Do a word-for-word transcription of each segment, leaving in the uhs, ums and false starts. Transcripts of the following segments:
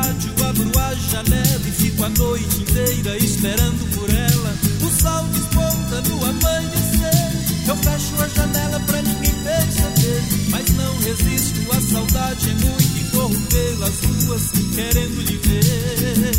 rádio, abro a janela e fico a noite inteira esperando por ela. O sol desponta no amanhecer, eu fecho a janela pra ninguém perceber, mas não resisto, a saudade é muito e corro pelas ruas querendo lhe ver.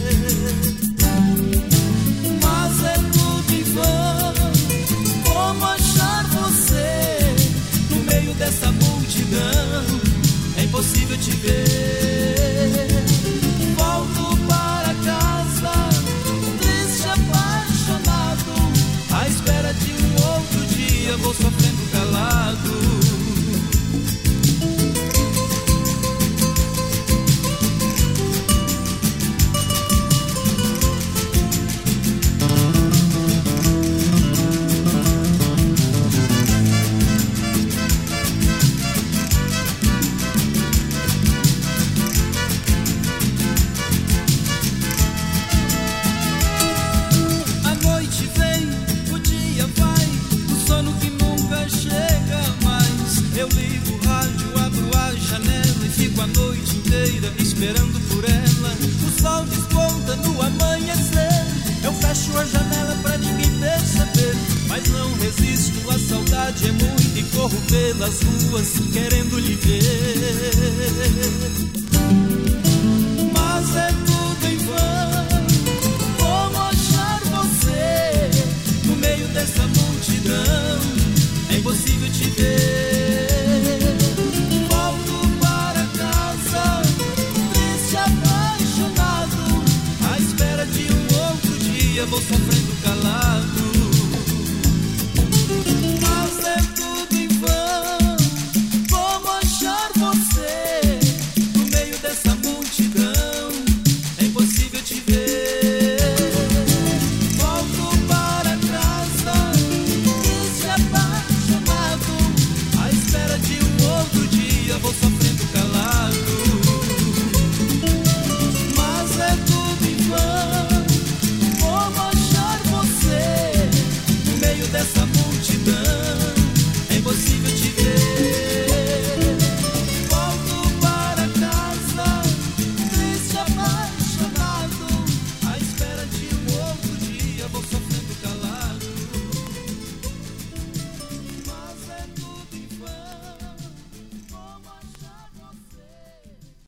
Mas é tudo em vão, como achar você no meio dessa multidão? É impossível te ver. Volto para casa, triste, apaixonado, à espera de um outro dia, vou sofrendo calado. Esperando por ela, o sol desponta no amanhecer, eu fecho a janela pra ninguém perceber, mas não resisto, a saudade é muita e corro pelas ruas querendo lhe ver. Mas é tudo em vão, como achar você no meio dessa multidão? É impossível te ver. Vou sofrendo